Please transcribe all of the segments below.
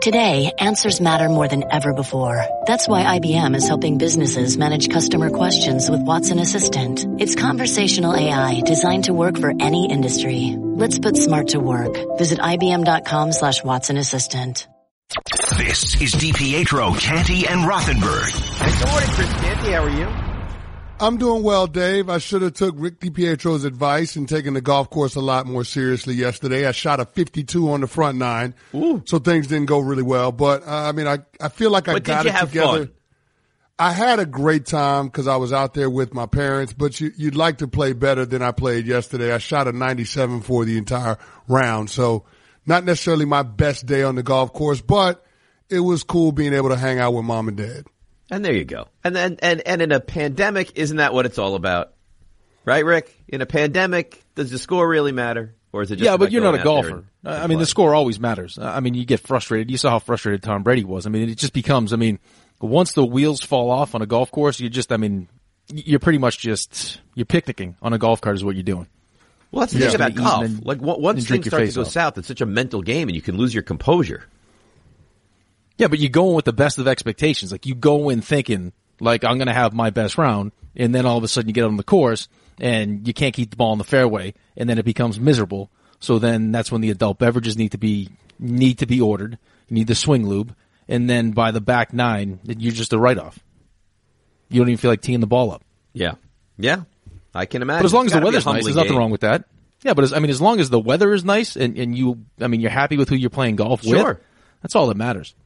Today, answers matter more than ever before. That's why IBM is helping businesses manage customer questions with Watson Assistant. It's conversational AI designed to work for any industry. Let's put smart to work. Visit IBM.com/Watson Assistant. This is DiPietro, Canty, and Rothenberg. Good morning, Chris Canty. How are you? I'm doing well, Dave. I should have took Rick DiPietro's advice and taken the golf course a lot more seriously yesterday. I shot a 52 on the front nine, so things didn't go really well. But, I feel like I got it together. Fun? I had a great time because I was out there with my parents, but you'd like to play better than I played yesterday. I shot a 97 for the entire round, so not necessarily my best day on the golf course, but it was cool being able to hang out with mom and dad. And there you go. And in a pandemic, isn't that what it's all about? Right, Rick? In a pandemic, does the score really matter? Or is it just but you're not a golfer. The score always matters. You get frustrated. You saw how frustrated Tom Brady was. It just becomes, once the wheels fall off on a golf course, you're pretty much you're picnicking on a golf cart is what you're doing. Well, that's the thing about golf. Once things start to go south, it's such a mental game and you can lose your composure. Yeah, but you go in with the best of expectations. You go in thinking, I'm going to have my best round, and then all of a sudden you get on the course, and you can't keep the ball in the fairway, and then it becomes miserable. So then that's when the adult beverages need to be ordered. You need the swing lube, and then by the back nine, you're just a write-off. You don't even feel like teeing the ball up. Yeah, I can imagine. But as long as the weather's nice, there's nothing wrong with that. Yeah, but as long as the weather is nice, and you're happy with who you're playing golf with, that's all that matters.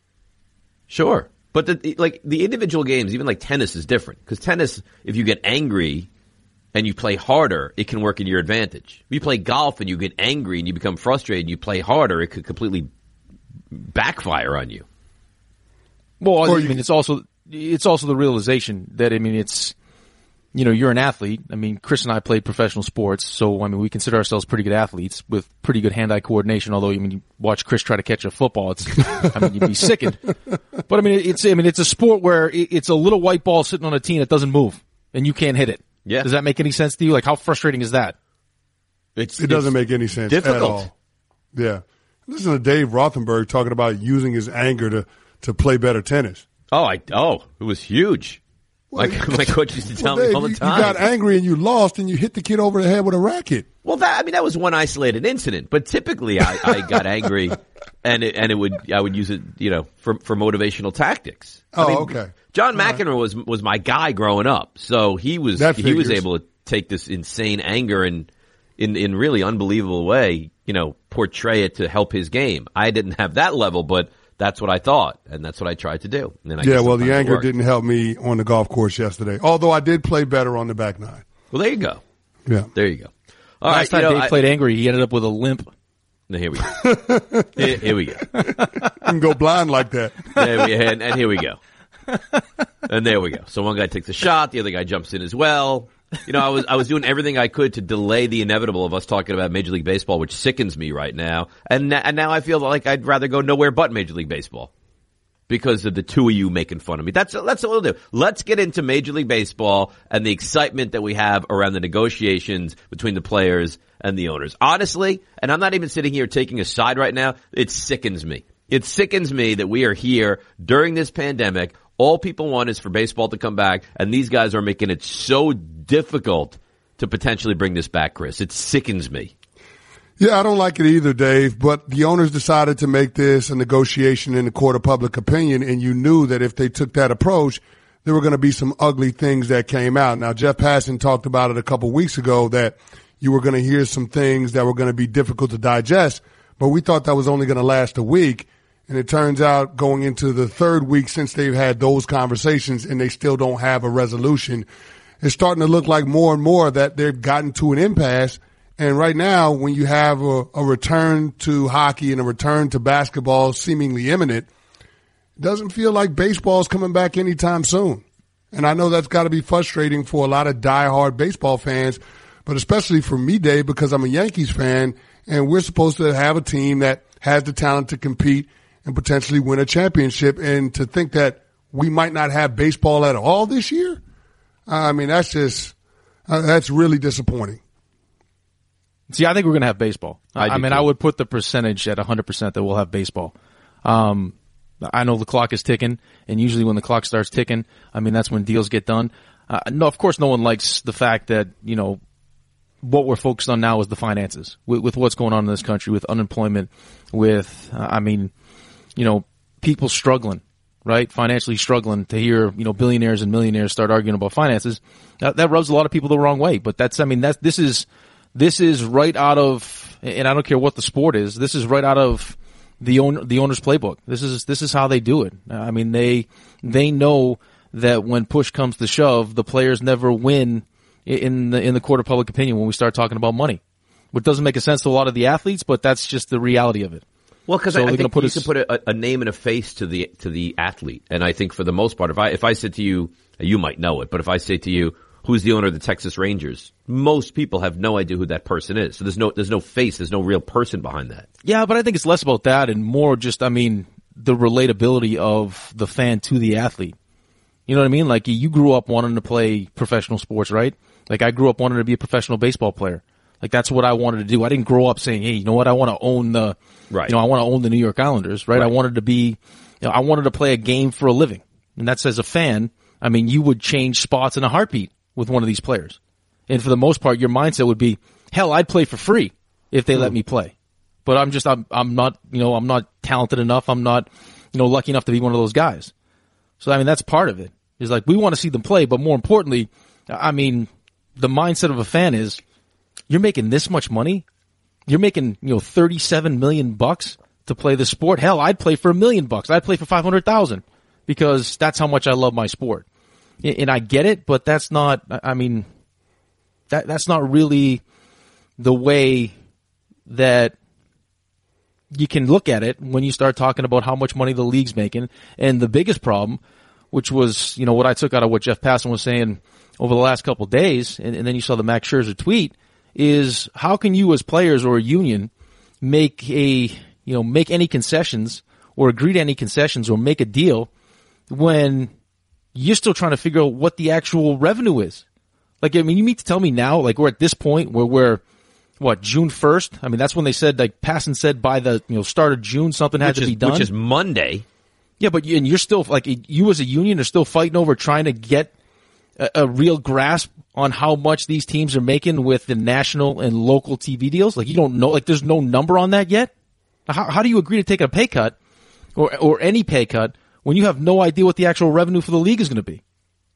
Sure. But the individual games, even like tennis is different. Because tennis, if you get angry and you play harder, it can work in your advantage. If you play golf and you get angry and you become frustrated and you play harder, it could completely backfire on you. Well, it's also the realization that, it's, you're an athlete. Chris and I played professional sports, so, we consider ourselves pretty good athletes with pretty good hand-eye coordination, although, you watch Chris try to catch a football, you'd be sickened. But, it's a sport where it's a little white ball sitting on a tee that doesn't move, and you can't hit it. Yeah. Does that make any sense to you? How frustrating is that? It doesn't make any sense difficult. At all. Yeah. Listen to Dave Rothenberg talking about using his anger to play better tennis. It was huge. My coach used to tell me all the time. You got angry and you lost and you hit the kid over the head with a racket. Well, that was one isolated incident. But typically, I got angry, and I would use it, for motivational tactics. Okay. John McEnroe was my guy growing up, so he was able to take this insane anger and in really unbelievable way, portray it to help his game. I didn't have that level, but that's what I thought, and that's what I tried to do. And then the anger didn't help me on the golf course yesterday, although I did play better on the back nine. Well, there you go. Yeah. There you go. All Last time Dave played angry, he ended up with a limp. Here we go. Here we go. You can go blind like that. And here we go. And there we go. So one guy takes a shot, the other guy jumps in as well. I was doing everything I could to delay the inevitable of us talking about Major League Baseball, which sickens me right now. And now I feel like I'd rather go nowhere but Major League Baseball because of the two of you making fun of me. That's what we'll do. Let's get into Major League Baseball and the excitement that we have around the negotiations between the players and the owners. Honestly, and I'm not even sitting here taking a side right now, it sickens me. It sickens me that we are here during this pandemic. All people want is for baseball to come back, and these guys are making it so difficult to potentially bring this back, Chris. It sickens me. Yeah, I don't like it either, Dave, but the owners decided to make this a negotiation in the court of public opinion, and you knew that if they took that approach, there were going to be some ugly things that came out. Now, Jeff Passan talked about it a couple of weeks ago that you were going to hear some things that were going to be difficult to digest, but we thought that was only going to last a week. And it turns out going into the third week since they've had those conversations and they still don't have a resolution, it's starting to look like more and more that they've gotten to an impasse. And right now, when you have a return to hockey and a return to basketball seemingly imminent, it doesn't feel like baseball's coming back anytime soon. And I know that's got to be frustrating for a lot of diehard baseball fans, but especially for me, Dave, because I'm a Yankees fan and we're supposed to have a team that has the talent to compete and potentially win a championship. And to think that we might not have baseball at all this year, that's really disappointing. See, I think we're going to have baseball. I would put the percentage at 100% that we'll have baseball. I know the clock is ticking, and usually when the clock starts ticking, I mean, that's when deals get done. No, of course, no one likes the fact that, you know, what we're focused on now is the finances with what's going on in this country, with unemployment, with, I mean, you know, people struggling, right? Financially struggling. To hear, you know, billionaires and millionaires start arguing about finances, that rubs a lot of people the wrong way. But this is right out of, and I don't care what the sport is, this is right out of the owner's playbook. This is how they do it. I mean, they know that when push comes to shove, the players never win in the court of public opinion when we start talking about money, which doesn't make a sense to a lot of the athletes, but that's just the reality of it. Well, because I think you can put a name and a face to the athlete, and I think for the most part, if I said to you, you might know it, but if I say to you, who's the owner of the Texas Rangers, most people have no idea who that person is. So there's no face, there's no real person behind that. Yeah, but I think it's less about that and more just, I mean, the relatability of the fan to the athlete. You know what I mean? Like, you grew up wanting to play professional sports, right? Like, I grew up wanting to be a professional baseball player. Like, that's what I wanted to do. I didn't grow up saying, hey, you know what, I want to own the, right. You know, I want to own the New York Islanders, right? I wanted to be, you know, I wanted to play a game for a living. And that's as a fan, I mean, you would change spots in a heartbeat with one of these players. And for the most part, your mindset would be, hell, I'd play for free if they let me play. But I'm not, you know, I'm not talented enough. I'm not, you know, lucky enough to be one of those guys. So, I mean, that's part of it. It's like, we want to see them play, but more importantly, I mean, the mindset of a fan is, you're making this much money? You're making, you know, $37 million to play the sport? Hell, I'd play for $1 million. I'd play for $500,000 because that's how much I love my sport. And I get it, but that's not, I mean, that's not really the way that you can look at it when you start talking about how much money the league's making. And the biggest problem, which was, you know, what I took out of what Jeff Passan was saying over the last couple of days, and then you saw the Max Scherzer tweet, is how can you as players or a union make any concessions or agree to any concessions or make a deal when you're still trying to figure out what the actual revenue is? Like, I mean, you mean to tell me now, like, we're at this point where we're, June 1st? I mean, that's when they said, like, Passan said by the, you know, start of June something had to be done. Which is Monday. Yeah, but you're still, like, you as a union are still fighting over trying to get a real grasp on how much these teams are making with the national and local TV deals. Like, you don't know, like, there's no number on that yet. How do you agree to take a pay cut or any pay cut when you have no idea what the actual revenue for the league is going to be?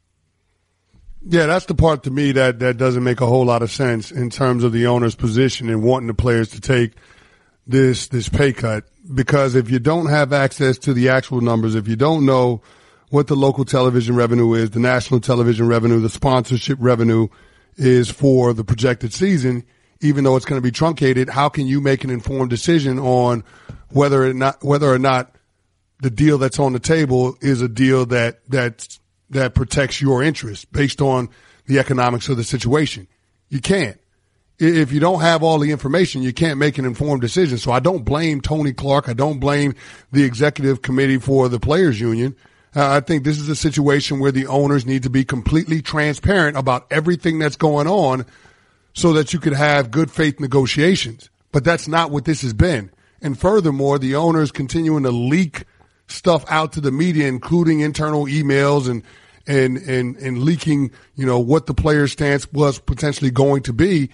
Yeah, that's the part to me that doesn't make a whole lot of sense in terms of the owner's position and wanting the players to take this pay cut. Because if you don't have access to the actual numbers, if you don't know what the local television revenue is, the national television revenue, the sponsorship revenue is for the projected season, even though it's going to be truncated, how can you make an informed decision on whether or not the deal that's on the table is a deal that protects your interests based on the economics of the situation? You can't. If you don't have all the information, you can't make an informed decision. So I don't blame Tony Clark. I don't blame the executive committee for the players union. I think this is a situation where the owners need to be completely transparent about everything that's going on so that you could have good faith negotiations. But that's not what this has been. And furthermore, the owners continuing to leak stuff out to the media, including internal emails and leaking, you know, what the player's stance was potentially going to be.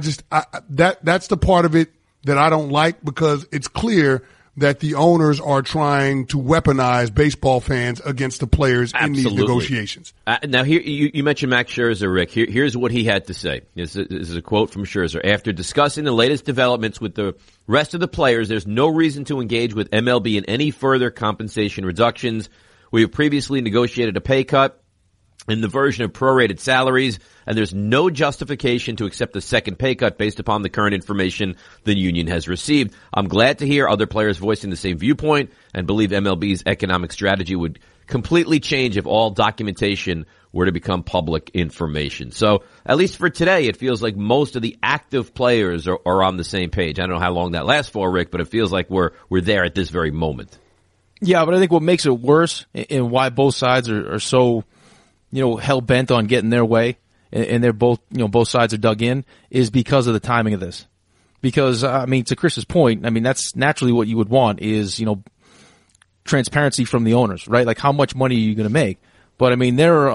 That's the part of it that I don't like, because it's clear that the owners are trying to weaponize baseball fans against the players in these negotiations. Now, here you mentioned Max Scherzer, Rick. Here's what he had to say. This is a quote from Scherzer. After discussing the latest developments with the rest of the players, there's no reason to engage with MLB in any further compensation reductions. We have previously negotiated a pay cut in the version of prorated salaries, and there's no justification to accept a second pay cut based upon the current information the union has received. I'm glad to hear other players voicing the same viewpoint and believe MLB's economic strategy would completely change if all documentation were to become public information. So at least for today, it feels like most of the active players are on the same page. I don't know how long that lasts for, Rick, but it feels like we're there at this very moment. Yeah, but I think what makes it worse and why both sides are so, you know, hell bent on getting their way, and they're both, you know, both sides are dug in, is because of the timing of this. Because, I mean, to Chris's point, I mean, that's naturally what you would want is, you know, transparency from the owners, right? Like how much money are you going to make? But I mean, they're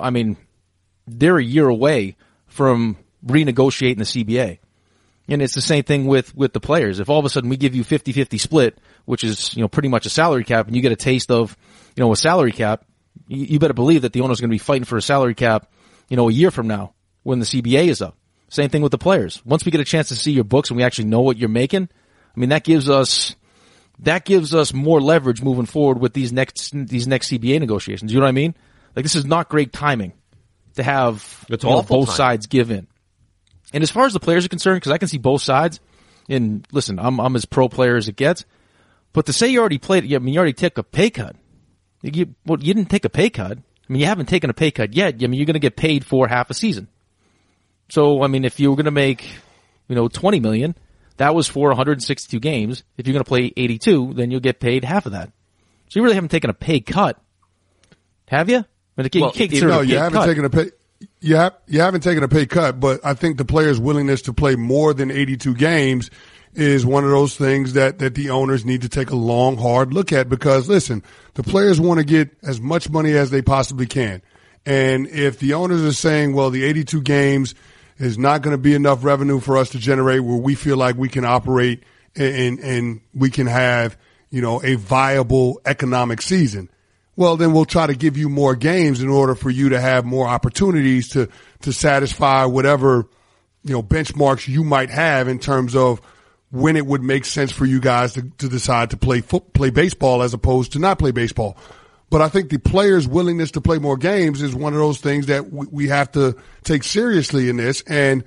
a year away from renegotiating the CBA. And it's the same thing with the players. If all of a sudden we give you 50-50 split, which is, pretty much a salary cap, and you get a taste of, a salary cap, you better believe that the owner's going to be fighting for a salary cap, a year from now when the CBA is up. Same thing with the players. Once we get a chance to see your books and we actually know what you're making, I mean, that gives us more leverage moving forward with these next CBA negotiations. You know what I mean? Like, this is not great timing to have both sides give in. And as far as the players are concerned, because I can see both sides, and listen, I'm as pro player as it gets, but to say you already played, you already took a pay cut. You didn't take a pay cut. I mean, you haven't taken a pay cut yet. I mean, you're going to get paid for half a season. So, I mean, if you were going to make, $20 million, that was for 162 games. If you're going to play 82, then you'll get paid half of that. So you really haven't taken a pay cut, have you? You can't consider it a pay you haven't cut. taken a pay. You haven't taken a pay cut, but I think the players' willingness to play more than 82 games is one of those things that the owners need to take a long, hard look at, because listen, the players want to get as much money as they possibly can. And if the owners are saying, well, the 82 games is not going to be enough revenue for us to generate where we feel like we can operate and we can have, a viable economic season, well, then we'll try to give you more games in order for you to have more opportunities to satisfy whatever, benchmarks you might have in terms of when it would make sense for you guys to decide to play baseball as opposed to not play baseball. But I think the players' willingness to play more games is one of those things that we have to take seriously in this. And,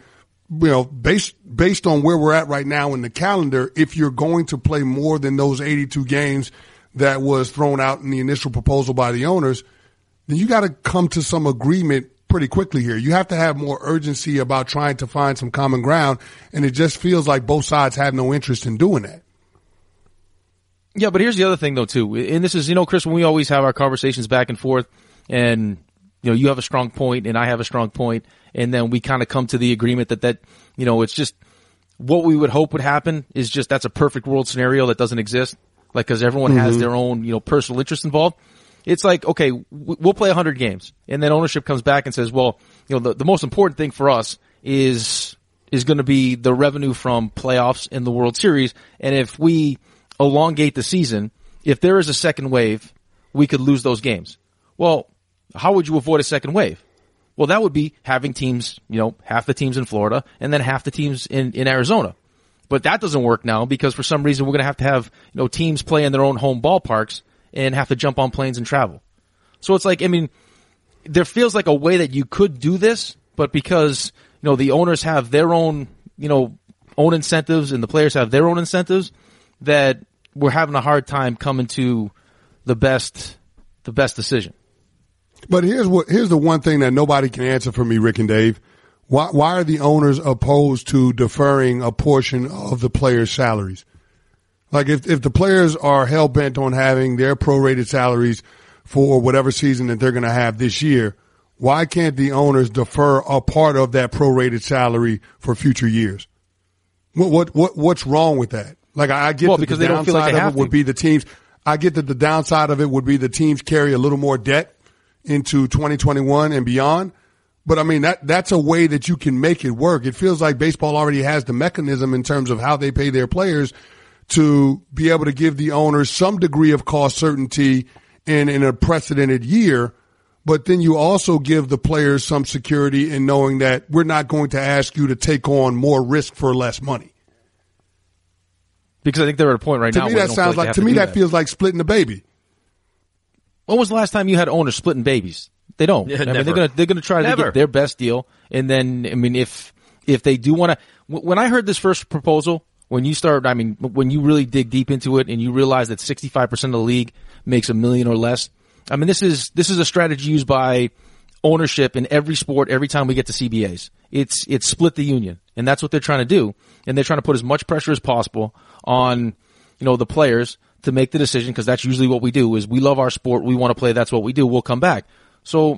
based on where we're at right now in the calendar, if you're going to play more than those 82 games that was thrown out in the initial proposal by the owners, then you got to come to some agreement pretty quickly here. You have to have more urgency about trying to find some common ground, and it just feels like both sides have no interest in doing that. Yeah, but here's the other thing, though, too. And this is, Chris, when we always have our conversations back and forth, and, you have a strong point and I have a strong point, and then we kind of come to the agreement that, it's just what we would hope would happen is just that's a perfect world scenario that doesn't exist. Like, because everyone has their own, personal interest involved. It's like, okay, we'll play 100 games, and then ownership comes back and says, well, the most important thing for us is going to be the revenue from playoffs in the World Series, and if we elongate the season, if there is a second wave, we could lose those games. Well, how would you avoid a second wave? Well, that would be having teams, half the teams in Florida and then half the teams in Arizona. But that doesn't work now because for some reason we're going to have, teams play in their own home ballparks and have to jump on planes and travel. So it's like, there feels like a way that you could do this, but because, the owners have their own, own incentives and the players have their own incentives, that we're having a hard time coming to the best decision. But here's the one thing that nobody can answer for me, Rick and Dave. Why are the owners opposed to deferring a portion of the players' salaries? Like if the players are hell bent on having their prorated salaries for whatever season that they're going to have this year, why can't the owners defer a part of that prorated salary for future years? What's wrong with that? Like I get that because the they don't feel like downside they of have it would to. be the teams. I get that the downside of it would be the teams carry a little more debt into 2021 and beyond. But that's a way that you can make it work. It feels like baseball already has the mechanism in terms of how they pay their players to be able to give the owners some degree of cost certainty in a precedented year. But then you also give the players some security in knowing that we're not going to ask you to take on more risk for less money. Because I think they're at a point right now. To me, that sounds like, to me, that feels like splitting the baby. When was the last time you had owners splitting babies? They don't. Yeah, they're gonna try to get their best deal. And then, if they do want to, when I heard this first proposal, when you really dig deep into it and you realize that 65% of the league makes $1 million or less, this is a strategy used by ownership in every sport every time we get to CBAs. It's split the union, and that's what they're trying to do. And they're trying to put as much pressure as possible on, the players to make the decision, because that's usually what we do is we love our sport. We want to play. That's what we do. We'll come back. So,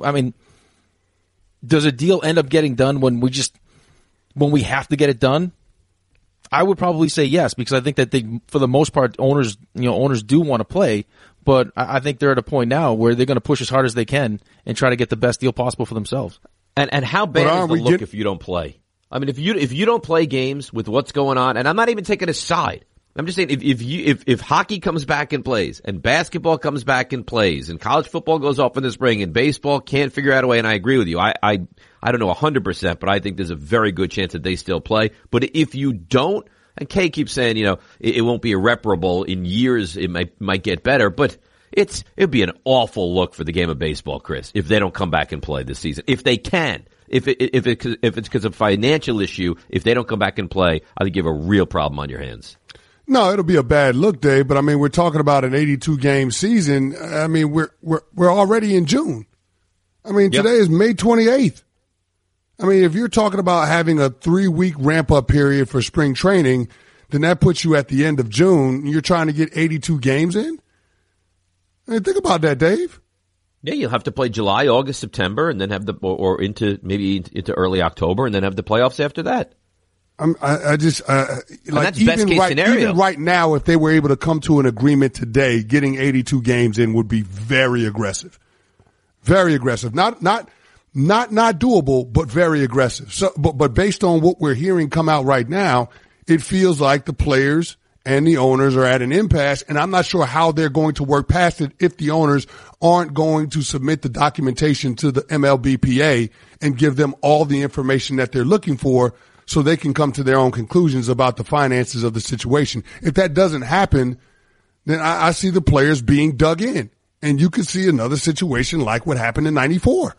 does a deal end up getting done when we have to get it done? I would probably say yes, because I think that for the most part, owners do want to play, but I think they're at a point now where they're going to push as hard as they can and try to get the best deal possible for themselves. And how bad is the look if you don't play? I mean, if you don't play games with what's going on, and I'm not even taking a side. I'm just saying if hockey comes back and plays, and basketball comes back and plays, and college football goes off in the spring, and baseball can't figure out a way, and I agree with you. I don't know 100%, but I think there's a very good chance that they still play. But if you don't, and Kay keeps saying, it won't be irreparable in years, it might get better, but it'd be an awful look for the game of baseball, Chris, if they don't come back and play this season. If they can. If it's because of financial issue, if they don't come back and play, I think you have a real problem on your hands. No, it'll be a bad look, Dave, but I mean, we're talking about an 82 game season. I mean, we're already in June. I mean, Today is May 28th. I mean, if you're talking about having a 3-week ramp up period for spring training, then that puts you at the end of June. You're trying to get 82 games in? I mean, think about that, Dave. Yeah, you'll have to play July, August, September, and then have or into early October, and then have the playoffs after that. That's best case scenario. Even right now, if they were able to come to an agreement today, getting 82 games in would be very aggressive. Very aggressive. Not doable, but very aggressive. So, but based on what we're hearing come out right now, it feels like the players and the owners are at an impasse, and I'm not sure how they're going to work past it if the owners aren't going to submit the documentation to the MLBPA and give them all the information that they're looking for so they can come to their own conclusions about the finances of the situation. If that doesn't happen, then I see the players being dug in, and you could see another situation like what happened in '94.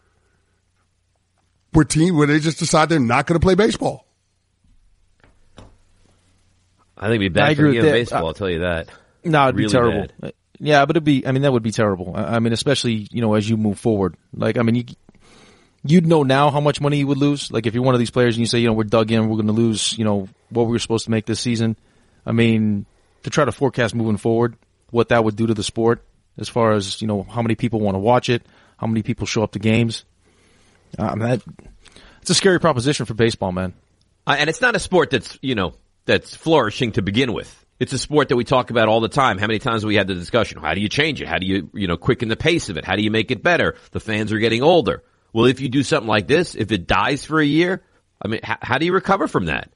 Where they just decide they're not going to play baseball. I think it'd be bad for the game of baseball, I'll tell you that. No, it'd really be terrible. Bad. Yeah, but that would be terrible. I mean, especially, as you move forward. Like, I mean, you'd know now how much money you would lose. Like, if you're one of these players and you say, we're dug in, we're going to lose, what we were supposed to make this season. I mean, to try to forecast moving forward what that would do to the sport as far as, how many people want to watch it, how many people show up to games. It's a scary proposition for baseball, man. And it's not a sport that's flourishing to begin with. It's a sport that we talk about all the time. How many times have we had the discussion? How do you change it? How do you, quicken the pace of it? How do you make it better? The fans are getting older. Well, if you do something like this, if it dies for a year, I mean, how do you recover from that?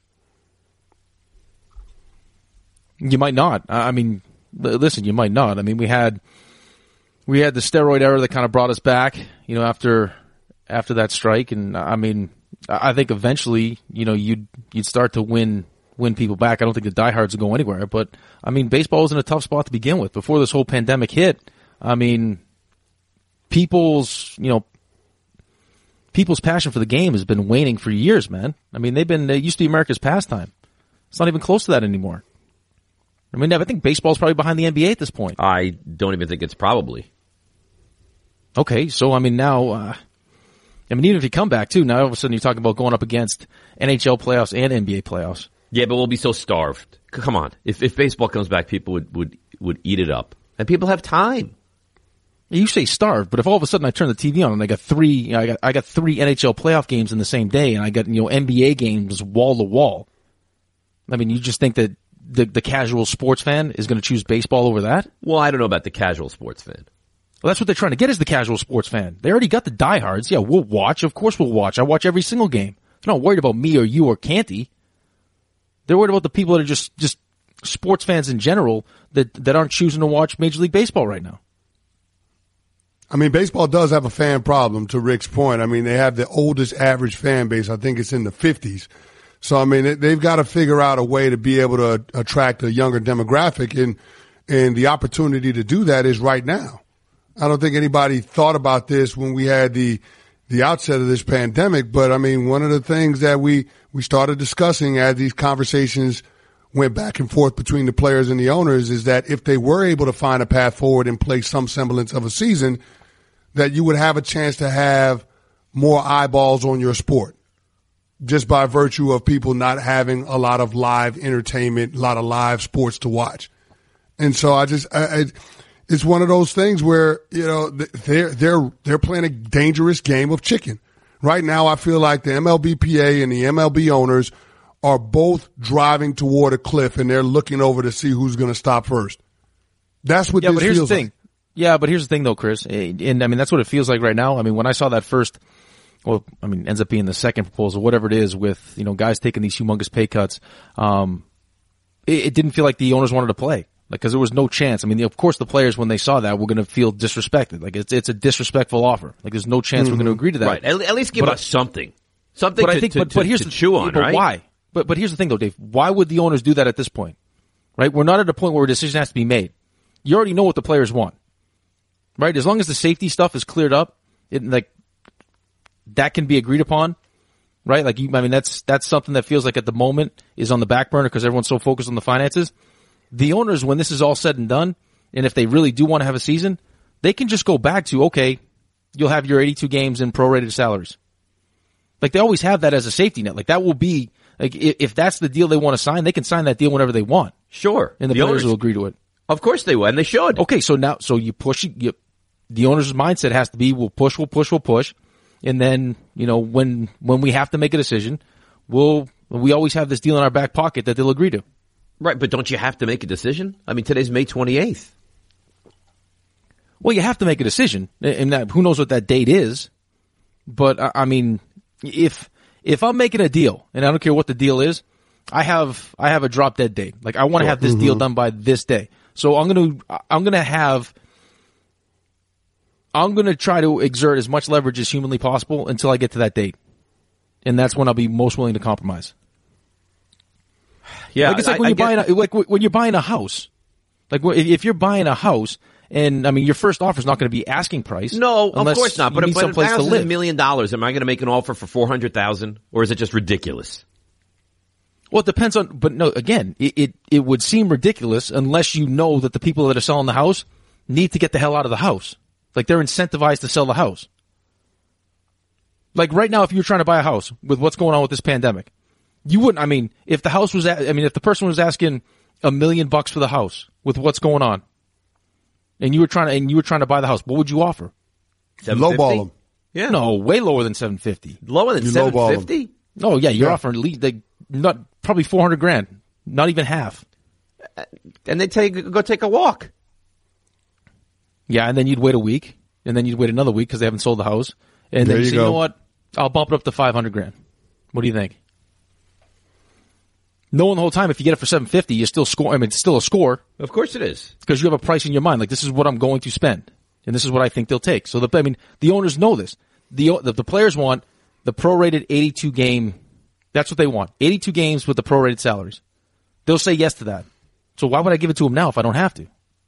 You might not. I mean, listen, you might not. I mean, we had the steroid era that kind of brought us back, after that strike. And I mean, I think eventually, you'd start to win people back. I don't think the diehards will go anywhere, but I mean, baseball was in a tough spot to begin with. Before this whole pandemic hit, I mean, people's passion for the game has been waning for years, man. I mean, they used to be America's pastime. It's not even close to that anymore. I mean, I think baseball's probably behind the NBA at this point. I don't even think it's probably. Okay, so I mean now, even if you come back too, now all of a sudden you're talking about going up against NHL playoffs and NBA playoffs. Yeah, but we'll be so starved. Come on. If baseball comes back, people would eat it up. And people have time. You say starved, but if all of a sudden I turn the TV on and I got three NHL playoff games in the same day, and I got NBA games wall to wall. I mean, you just think that the casual sports fan is going to choose baseball over that? Well, I don't know about the casual sports fan. Well, that's what they're trying to get, is the casual sports fan. They already got the diehards. Yeah, we'll watch. Of course we'll watch. I watch every single game. They're not worried about me or you or Canty. They're worried about the people that are just sports fans in general that aren't choosing to watch Major League Baseball right now. I mean, baseball does have a fan problem, to Rick's point. I mean, they have the oldest average fan base. I think it's in the 50s. So, I mean, they've got to figure out a way to be able to attract a younger demographic, and the opportunity to do that is right now. I don't think anybody thought about this when we had the outset of this pandemic, but I mean, one of the things that we started discussing as these conversations went back and forth between the players and the owners is that if they were able to find a path forward and play some semblance of a season, that you would have a chance to have more eyeballs on your sport just by virtue of people not having a lot of live entertainment, a lot of live sports to watch. And so it's one of those things where, they're playing a dangerous game of chicken. Right now, I feel like the MLBPA and the MLB owners are both driving toward a cliff and they're looking over to see who's going to stop first. That's what this feels like. Yeah, but here's the thing though, Chris. And I mean, that's what it feels like right now. I mean, when I saw that first, well, I mean, ends up being the second proposal, whatever it is, with, you know, guys taking these humongous pay cuts, it didn't feel like the owners wanted to play. Like, cause there was no chance. I mean, of course the players, when they saw that, were going to feel disrespected. Like, it's a disrespectful offer. Like, there's no chance we're going to agree to that. Right. At least give us something. Something but to chew on, right? Why? But here's the thing though, Dave. Why would the owners do that at this point? Right? We're not at a point where a decision has to be made. You already know what the players want. Right? As long as the safety stuff is cleared up, that can be agreed upon. Right? Like, I mean, that's something that feels like at the moment is on the back burner because everyone's so focused on the finances. The owners, when this is all said and done, and if they really do want to have a season, they can just go back to, okay, you'll have your 82 games in prorated salaries. Like, they always have that as a safety net. Like, that will be, like, if that's the deal they want to sign, they can sign that deal whenever they want. Sure. And the players will agree to it. Of course they will, and they should. Okay, so you push, the owner's mindset has to be, we'll push. And then, you know, when we have to make a decision, we always have this deal in our back pocket that they'll agree to. Right, but don't you have to make a decision? I mean, today's May 28th. Well, you have to make a decision, and who knows what that date is. But I mean, if I'm making a deal, and I don't care what the deal is, I have a drop dead date. Like, I want to have this deal done by this day. So I'm going to try to exert as much leverage as humanly possible until I get to that date. And that's when I'll be most willing to compromise. Yeah. Like, it's like when you're buying a house. Like, if you're buying a house, and I mean, your first offer is not going to be asking price. No, of course not. But if the house is $1 million, am I going to make an offer for $400,000, or is it just ridiculous? Well, it depends on, but no, again, it would seem ridiculous unless you know that the people that are selling the house need to get the hell out of the house. Like, they're incentivized to sell the house. Like, right now, if you're trying to buy a house with what's going on with this pandemic, you wouldn't, I mean, if the person was asking $1 million for the house with what's going on, and you were trying to buy the house, what would you offer? Lowball them. Yeah. No, way lower than $750. Lower than $750? Oh yeah, you're offering at least not probably $400,000, not even half. And they go take a walk. Yeah, and then you'd wait a week, and then you'd wait another week because they haven't sold the house, and then you say, you know what? I'll bump it up to $500,000. What do you think? Knowing the whole time, if you get it for $750, you still score. I mean, it's still a score. Of course it is, because you have a price in your mind. Like, this is what I'm going to spend, and this is what I think they'll take. So the owners know this. The players want the prorated 82 game. That's what they want. 82 games with the prorated salaries. They'll say yes to that. So why would I give it to them now if I don't have to?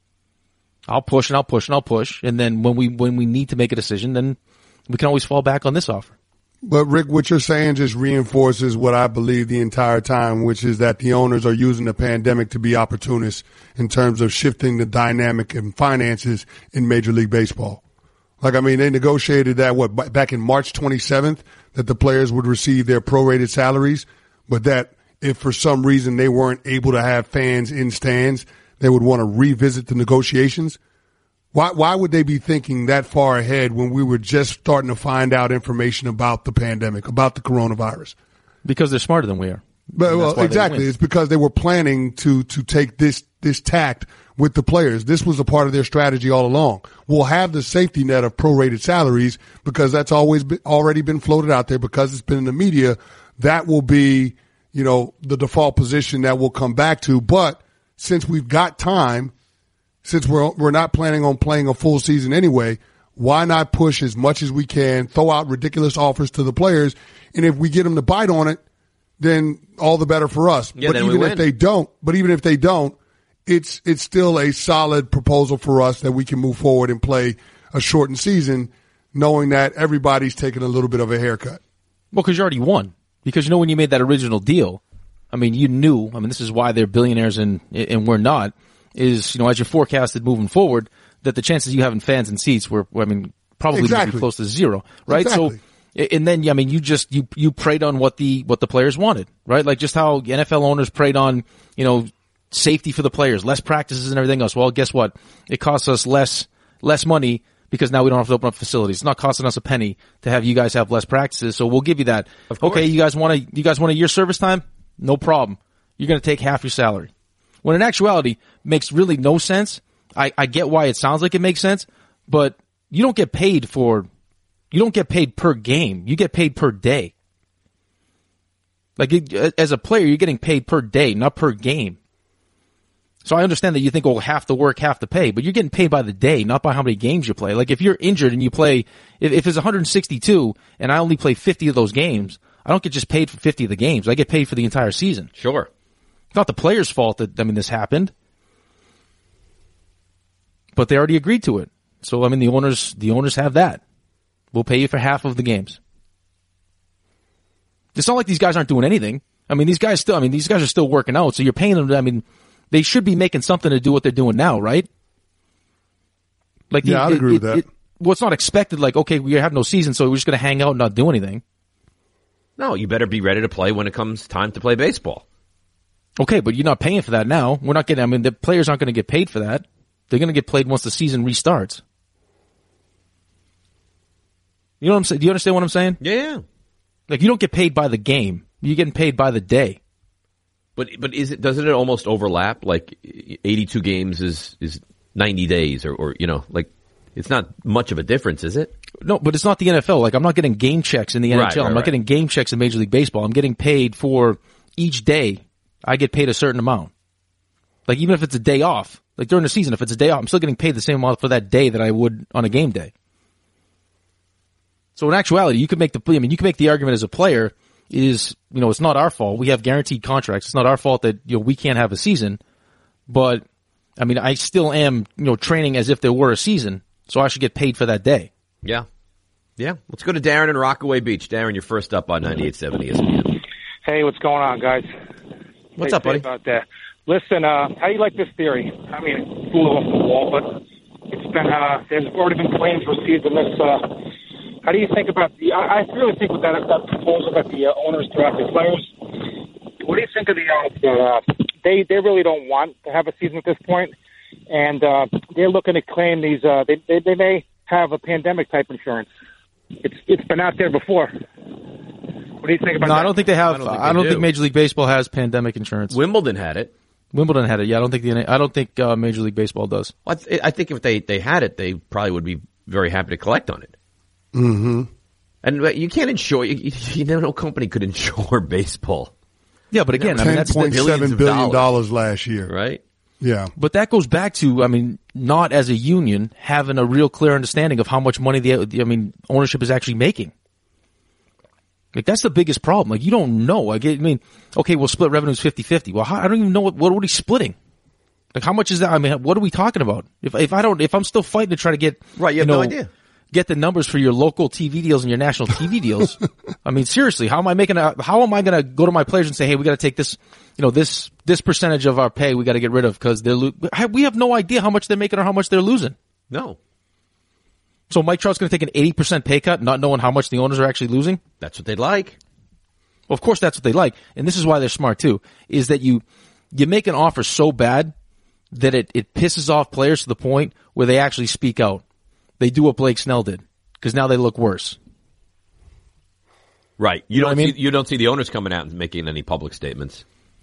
I'll push and I'll push and I'll push, and then when we need to make a decision, then we can always fall back on this offer. But Rick, what you're saying just reinforces what I believe the entire time, which is that the owners are using the pandemic to be opportunists in terms of shifting the dynamic and finances in Major League Baseball. Like, I mean, they negotiated that, back in March 27th, that the players would receive their prorated salaries, but that if for some reason they weren't able to have fans in stands, they would want to revisit the negotiations. Why would they be thinking that far ahead when we were just starting to find out information about the pandemic, about the coronavirus? Because they're smarter than we are. But, well, exactly. It's because they were planning to take this tact with the players. This was a part of their strategy all along. We'll have the safety net of prorated salaries because that's already been floated out there, because it's been in the media. That will be, you know, the default position that we'll come back to. But since we've got time, since we're not planning on playing a full season anyway, why not push as much as we can, throw out ridiculous offers to the players, and if we get them to bite on it, then all the better for us. Yeah, but even if they don't, it's still a solid proposal for us that we can move forward and play a shortened season, knowing that everybody's taking a little bit of a haircut. Well, because you already won. Because, you know, when you made that original deal, I mean, you knew, I mean, this is why they're billionaires and we're not, is, you know, as you forecasted moving forward, that the chances you having fans and seats were, I mean, probably going to be close to zero, right? Exactly. So, and then, I mean, you preyed on what the players wanted, right? Like, just how NFL owners preyed on, you know, safety for the players, less practices and everything else. Well, guess what? It costs us less money because now we don't have to open up facilities. It's not costing us a penny to have you guys have less practices, so we'll give you that. Okay, you guys want a year service time? no problem. You're going to take half your salary. When in actuality, makes really no sense. I get why it sounds like it makes sense, but you don't get paid per game. You get paid per day. Like, as a player, you're getting paid per day, not per game. So I understand that you think, oh, half the work, half the pay, but you're getting paid by the day, not by how many games you play. Like, if you're injured and you play, if it's 162 and I only play 50 of those games, I don't get just paid for 50 of the games. I get paid for the entire season. Sure. It's not the player's fault that, this happened. But they already agreed to it. So, the owners have that. We'll pay you for half of the games. It's not like these guys aren't doing anything. These guys are still working out, so you're paying them. They should be making something to do what they're doing now, right? I'd agree with that. It's not expected, like, okay, we have no season, so we're just going to hang out and not do anything. No, you better be ready to play when it comes time to play baseball. Okay, but you're not paying for that now. We're not getting, the players aren't going to get paid for that. They're going to get paid once the season restarts. You know what I'm saying? Do you understand what I'm saying? Yeah. Like, you don't get paid by the game. You're getting paid by the day. But doesn't it almost overlap? Like 82 games is 90 days or it's not much of a difference, is it? No, but it's not the NFL. Like, I'm not getting game checks in the NHL. Right, I'm not getting game checks in Major League Baseball. I'm getting paid for each day. I get paid a certain amount. Like, even if it's a day off, like during the season, if it's a day off, I'm still getting paid the same amount for that day that I would on a game day. So in actuality, you could make the argument as a player is, it's not our fault. We have guaranteed contracts. It's not our fault that, we can't have a season. But, I still am, training as if there were a season. So I should get paid for that day. Yeah. Yeah. Let's go to Darren in Rockaway Beach. Darren, you're first up on 98.7 ESPN. Hey, what's going on, guys? What's up, buddy? About that. Listen, how do you like this theory? It's full off the wall, but it's been, there's already been claims received in this, how do you think about I really think with that proposal that the owners throw out the players, what do you think of the odds that they really don't want to have a season at this point, and they're looking to claim these, they may have a pandemic type insurance. It's been out there before. What do you think about that? I don't think they have. I don't think Major League Baseball has pandemic insurance. Wimbledon had it. Yeah, I don't think Major League Baseball does. Well, I think if they had it, they probably would be very happy to collect on it. Mm-hmm. And you can't insure. No company could insure baseball. Yeah, but again, that's $10.7 billion last year, right? Yeah, but that goes back to, not as a union having a real clear understanding of how much money the ownership is actually making. Like, that's the biggest problem. Like, you don't know. Okay, we'll split revenues 50-50. Well, I don't even know what are we splitting? Like, how much is that? What are we talking about? If I'm still fighting to try to get, right, you have no idea. Get the numbers for your local TV deals and your national TV deals. Seriously, how am I going to go to my players and say, hey, we got to take this, this percentage of our pay we got to get rid of because we have no idea how much they're making or how much they're losing. No. So Mike Trout's going to take an 80% pay cut, not knowing how much the owners are actually losing? That's what they'd like. Well, of course that's what they like. And this is why they're smart too, is that you make an offer so bad that it pisses off players to the point where they actually speak out. They do what Blake Snell did, because now they look worse. Right. You don't see the owners coming out and making any public statements.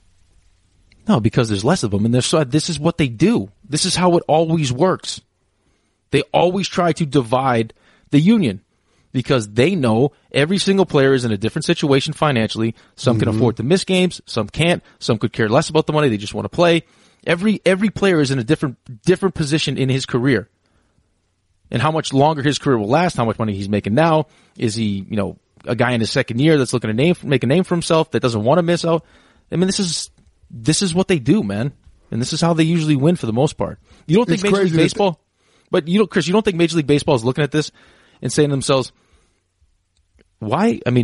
No, because there's less of them, and this is what they do. This is how it always works. They always try to divide the union because they know every single player is in a different situation financially. Some can afford to miss games, some can't. Some could care less about the money; they just want to play. Every player is in a different position in his career. And how much longer his career will last, how much money he's making now. Is he, a guy in his second year that's looking to make a name for himself, that doesn't want to miss out? This is what they do, man. And this is how they usually win for the most part. You don't think Major League Baseball, Chris, you don't think Major League Baseball is looking at this and saying to themselves, why are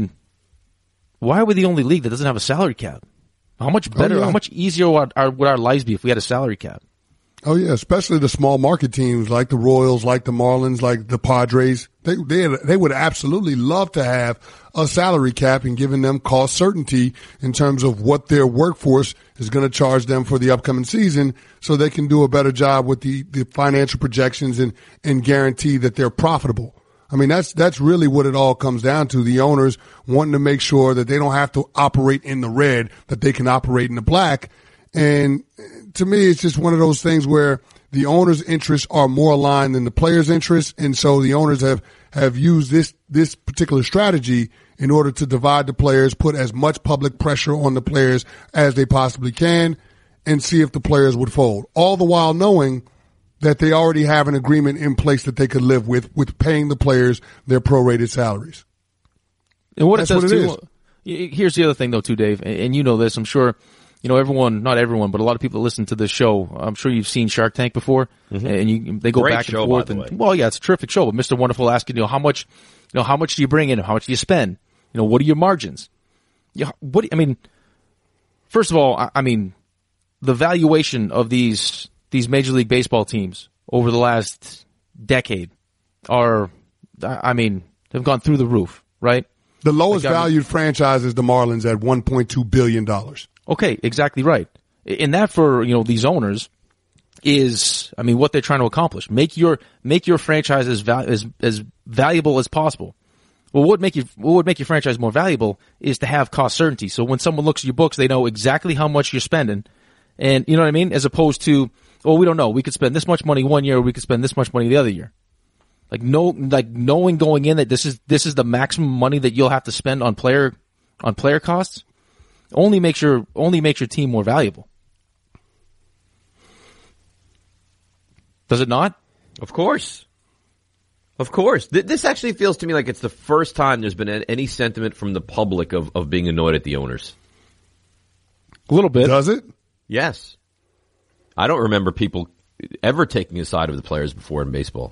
we the only league that doesn't have a salary cap? How much better, how much easier would our lives be if we had a salary cap? Oh yeah, especially the small market teams like the Royals, like the Marlins, like the Padres. They would absolutely love to have a salary cap and giving them cost certainty in terms of what their workforce is going to charge them for the upcoming season, so they can do a better job with the financial projections and guarantee that they're profitable. I mean, that's really what it all comes down to. The owners wanting to make sure that they don't have to operate in the red, that they can operate in the black. And to me, it's just one of those things where the owners' interests are more aligned than the players' interests. And so the owners have used this particular strategy in order to divide the players, put as much public pressure on the players as they possibly can, and see if the players would fold. All the while knowing that they already have an agreement in place that they could live with paying the players their prorated salaries. And what That's it does what it too, here's the other thing though too, Dave, and you know this, I'm sure, everyone, not everyone, but a lot of people that listen to this show, I'm sure you've seen Shark Tank before, and they go Great back and show, forth. by the way. Well, yeah, it's a terrific show, but Mr. Wonderful asking, how much do you bring in? How much do you spend? What are your margins? First of all, the valuation of these Major League Baseball teams over the last decade have gone through the roof, right? The lowest valued franchise is the Marlins at $1.2 billion. Okay, exactly right. And that for, these owners is, what they're trying to accomplish. Make your franchise as valuable as possible. Well, what would make your franchise more valuable is to have cost certainty. So when someone looks at your books, they know exactly how much you're spending. And you know what I mean? As opposed to, we don't know. We could spend this much money one year, or we could spend this much money the other year. Knowing going in that this is the maximum money that you'll have to spend on player costs only makes your team more valuable. Does it not? Of course. Of course. This actually feels to me like it's the first time there's been any sentiment from the public of being annoyed at the owners. A little bit. Does it? Yes. I don't remember people ever taking the side of the players before in baseball.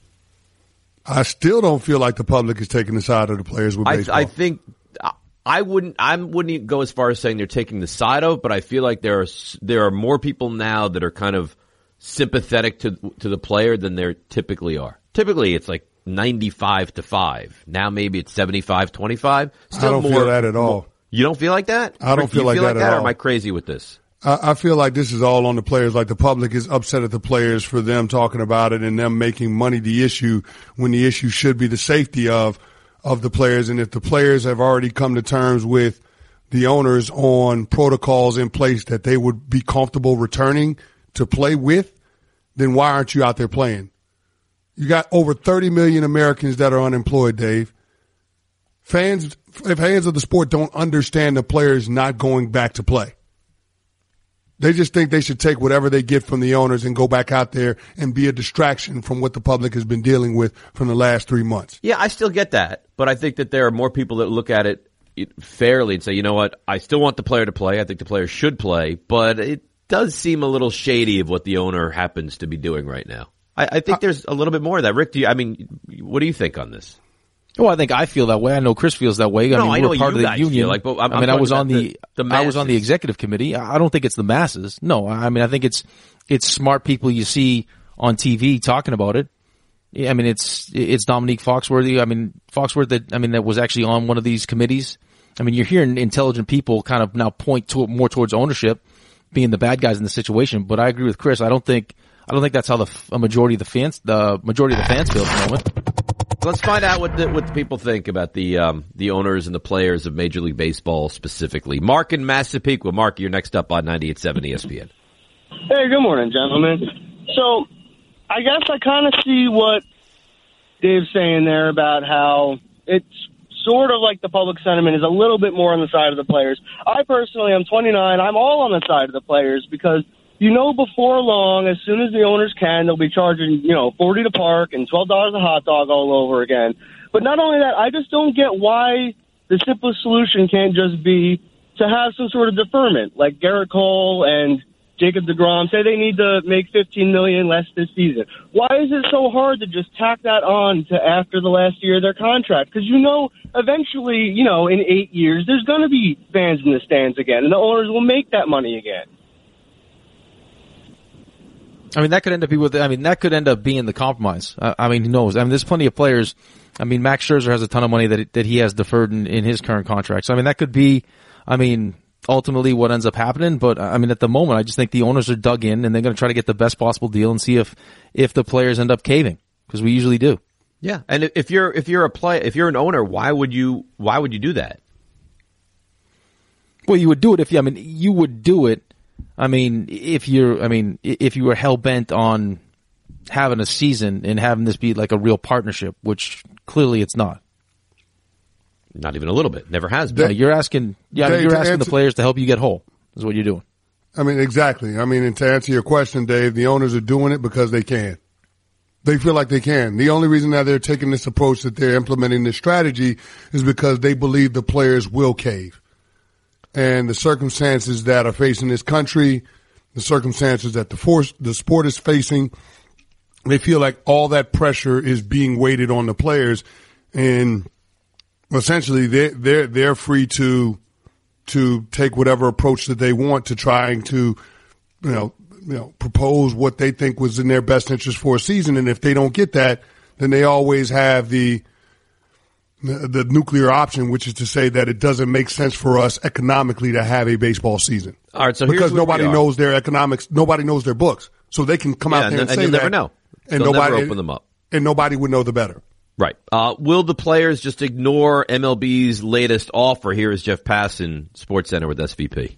I still don't feel like the public is taking the side of the players with baseball. I think I wouldn't even go as far as saying they're taking the side of, but I feel like there are more people now that are kind of sympathetic to the player than there typically are. Typically, it's like 95-5. Now maybe it's 75-25. I don't feel that at all. You don't feel like that? I don't feel like that at all. Or am I crazy with this? I feel like this is all on the players. Like the public is upset at the players for them talking about it and them making money the issue when the issue should be the safety of the players. And if the players have already come to terms with the owners on protocols in place that they would be comfortable returning to play with, then why aren't you out there playing? You got over 30 million Americans that are unemployed, Dave. Fans of the sport don't understand the players not going back to play. They just think they should take whatever they get from the owners and go back out there and be a distraction from what the public has been dealing with from the last 3 months. Yeah, I still get that. But I think that there are more people that look at it fairly and say, you know what, I still want the player to play. I think the player should play. But it does seem a little shady of what the owner happens to be doing right now. I think there's a little bit more of that. Rick, what do you think on this? Well, I feel that way. I know Chris feels that way. I know we're part of the union. But I was on the executive committee. I don't think it's the masses. No, I think it's smart people you see on TV talking about it. It's Dominique Foxworthy. That was actually on one of these committees. You're hearing intelligent people kind of now point more towards ownership being the bad guys in the situation. But I agree with Chris. I don't think that's how a majority of the fans feel at the moment. Let's find out what the people think about the owners and the players of Major League Baseball specifically. Mark in Massapequa. Mark, you're next up on 98.7 ESPN. Hey, good morning, gentlemen. So, I guess I kind of see what Dave's saying there about how it's sort of like the public sentiment is a little bit more on the side of the players. I personally, I'm 29. I'm all on the side of the players because before long, as soon as the owners can, they'll be charging, $40 to park and $12 a hot dog all over again. But not only that, I just don't get why the simplest solution can't just be to have some sort of deferment, like Garrett Cole and Jacob deGrom say they need to make $15 million less this season. Why is it so hard to just tack that on to after the last year of their contract? Because eventually, in 8 years, there's going to be fans in the stands again, and the owners will make that money again. That could end up being the compromise. Who knows? There's plenty of players. Max Scherzer has a ton of money that he has deferred in his current contract. So, that could be, ultimately what ends up happening. But, at the moment, I just think the owners are dug in and they're going to try to get the best possible deal and see if the players end up caving. Because we usually do. Yeah, and if you're an owner, why would you do that? Well, you would do it you would do it. If you were hell bent on having a season and having this be like a real partnership, which clearly it's not. Not even a little bit. Never has been. You're asking the players to help you get whole. Is what you're doing. Exactly. And to answer your question, Dave, the owners are doing it because they can. They feel like they can. The only reason that they're taking this approach, that they're implementing this strategy, is because they believe the players will cave. And the circumstances that are facing this country, the circumstances that the sport is facing, they feel like all that pressure is being weighted on the players, and essentially they're free to take whatever approach that they want to trying to, propose what they think was in their best interest for a season. And if they don't get that, then they always have the nuclear option, which is to say that it doesn't make sense for us economically to have a baseball season. All right, so because nobody knows their economics, nobody knows their books, so they can come out there and say you'll that. Never know. And They'll nobody never open them up, and nobody would know the better. Right. Will the players just ignore MLB's latest offer? Here is Jeff Passan, SportsCenter with SVP.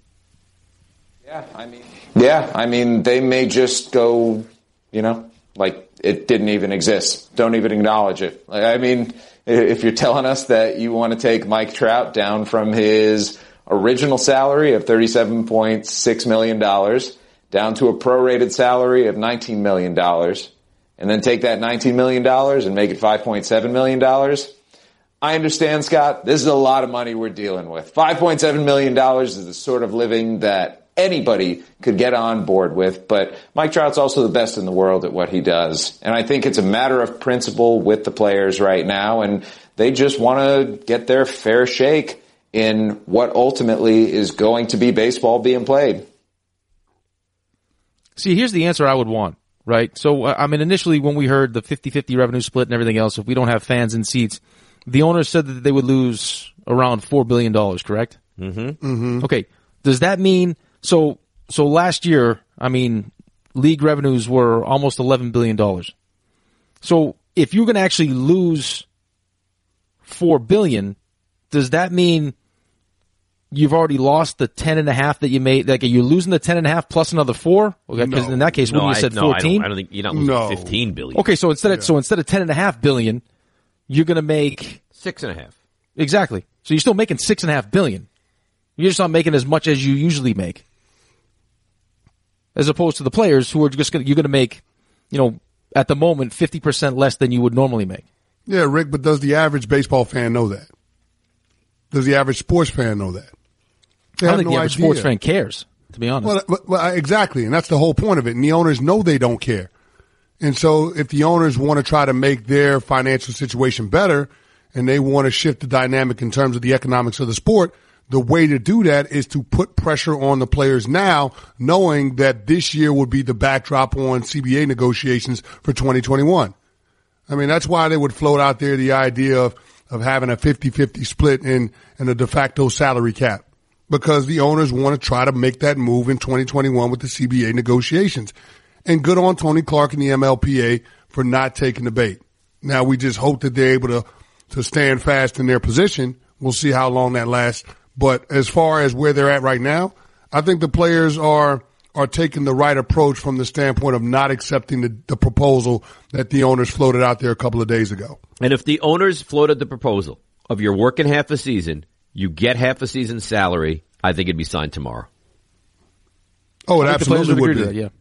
They may just go, like it didn't even exist. Don't even acknowledge it. If you're telling us that you want to take Mike Trout down from his original salary of $37.6 million down to a prorated salary of $19 million, and then take that $19 million and make it $5.7 million, I understand, Scott, this is a lot of money we're dealing with. $5.7 million is the sort of living that anybody could get on board with, but Mike Trout's also the best in the world at what he does. And I think it's a matter of principle with the players right now, and they just want to get their fair shake in what ultimately is going to be baseball being played. See, here's the answer I would want, right? So, initially when we heard the 50-50 revenue split and everything else, if we don't have fans in seats, the owners said that they would lose around $4 billion, correct? Mm-hmm. Mm-hmm. Okay. Does that mean, so last year, league revenues were almost $11 billion. So if you're going to actually lose $4 billion, does that mean you've already lost the 10.5 that you made? Like, you're losing the 10.5 plus another 4? Because in that case, wouldn't you said 14? I don't think you're not losing $15 billion. Okay, so instead of $10.5 billion, you're going to make 6.5. Exactly. So you're still making $6.5 billion. You're just not making as much as you usually make, as opposed to the players who are just you're going to make, at the moment 50% less than you would normally make. Yeah, Rick, but does the average baseball fan know that? Does the average sports fan know that? I don't think the average sports fan cares, to be honest. Well, exactly, and that's the whole point of it. And the owners know they don't care. And so if the owners want to try to make their financial situation better and they want to shift the dynamic in terms of the economics of the sport, the way to do that is to put pressure on the players now, knowing that this year would be the backdrop on CBA negotiations for 2021. That's why they would float out there the idea of having a 50-50 split and a de facto salary cap, because the owners want to try to make that move in 2021 with the CBA negotiations. And good on Tony Clark and the MLPA for not taking the bait. Now we just hope that they're able to stand fast in their position. We'll see how long that lasts. But as far as where they're at right now, I think the players are taking the right approach from the standpoint of not accepting the proposal that the owners floated out there a couple of days ago. And if the owners floated the proposal of you're working half a season, you get half a season's salary, I think it'd be signed tomorrow. Oh, it absolutely would be. That, yeah.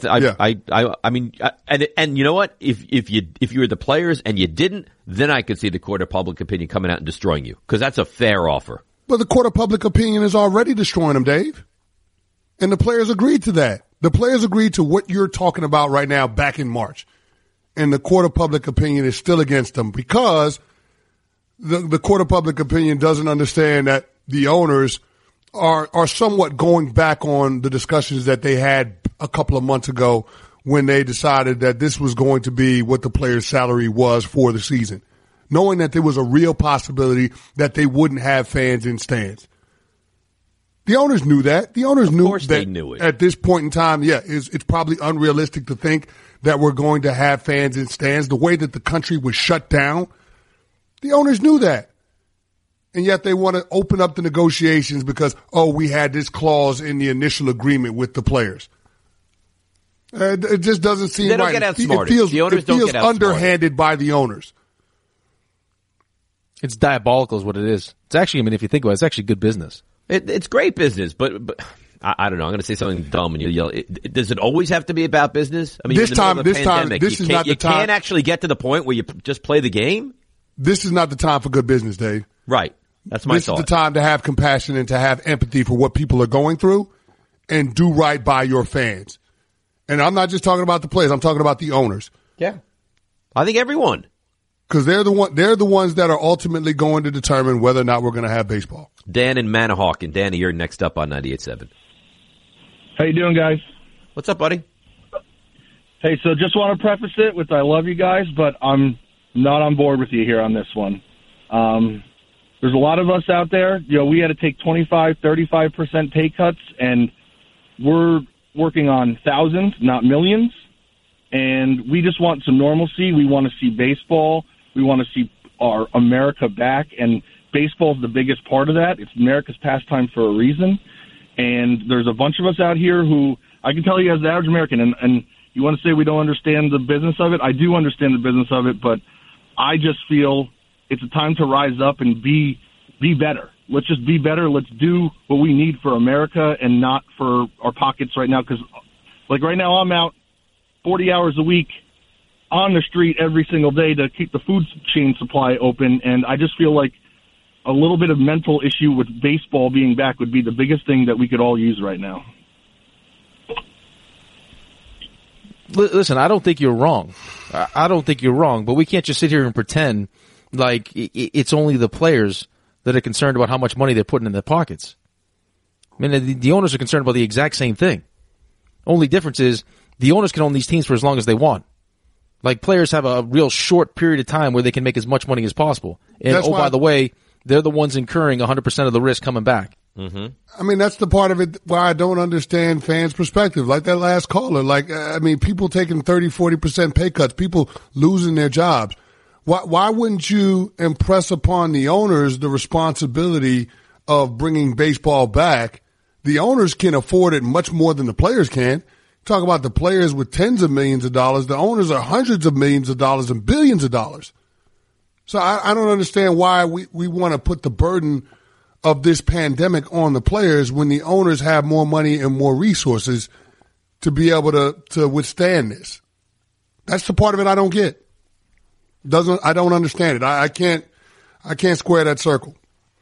And you know what? If you were the players and you didn't, then I could see the court of public opinion coming out and destroying you, because that's a fair offer. But the court of public opinion is already destroying them, Dave. And the players agreed to that. The players agreed to what you're talking about right now back in March. And the court of public opinion is still against them, because the court of public opinion doesn't understand that the owners are somewhat going back on the discussions that they had a couple of months ago when they decided that this was going to be what the players' salary was for the season, knowing that there was a real possibility that they wouldn't have fans in stands. The owners knew that. The owners knew that they knew it. At this point in time, it's probably unrealistic to think that we're going to have fans in stands, the way that the country was shut down. The owners knew that. And yet they want to open up the negotiations because, we had this clause in the initial agreement with the players. It just doesn't seem right. They don't get outsmarted. The owners don't get outsmarted. Underhanded by the owners. It's diabolical is what it is. It's actually, if you think about it, it's actually good business. It's great business, but I don't know. I'm going to say something dumb and you yell. Does it always have to be about business? This is not the time. You can't actually get to the point where you just play the game? This is not the time for good business, Dave. Right. That's my thought. This is the time to have compassion and to have empathy for what people are going through and do right by your fans. And I'm not just talking about the players. I'm talking about the owners. Yeah. I think everyone. Because they're the ones that are ultimately going to determine whether or not we're going to have baseball. Dan in Manahawk. And Danny, you're next up on 98.7. How you doing, guys? What's up, buddy? Hey, so just want to preface it with I love you guys, but I'm not on board with you here on this one. There's a lot of us out there. We had to take 25, 35% pay cuts, and we're working on thousands, not millions. And we just want some normalcy. We want to see baseball. We want to see our America back, and baseball is the biggest part of that. It's America's pastime for a reason. And there's a bunch of us out here who, I can tell you as the average American, and you want to say we don't understand the business of it. I do understand the business of it, but I just feel it's a time to rise up and be better. Let's just be better. Let's do what we need for America and not for our pockets right now. Because, right now I'm out 40 hours a week on the street every single day to keep the food chain supply open, and I just feel like a little bit of mental issue with baseball being back would be the biggest thing that we could all use right now. Listen, I don't think you're wrong. I don't think you're wrong, but we can't just sit here and pretend like it's only the players that are concerned about how much money they're putting in their pockets. The owners are concerned about the exact same thing. Only difference is the owners can own these teams for as long as they want. Players have a real short period of time where they can make as much money as possible. And by the way, they're the ones incurring 100% of the risk coming back. Mm-hmm. That's the part of it why I don't understand fans' perspective. Like that last caller, people taking 30, 40% pay cuts, people losing their jobs. Why wouldn't you impress upon the owners the responsibility of bringing baseball back? The owners can afford it much more than the players can. Talk about the players with tens of millions of dollars. The owners are hundreds of millions of dollars and billions of dollars. So I don't understand why we want to put the burden of this pandemic on the players when the owners have more money and more resources to be able to withstand this. That's the part of it I don't get. I don't understand it. I can't square that circle.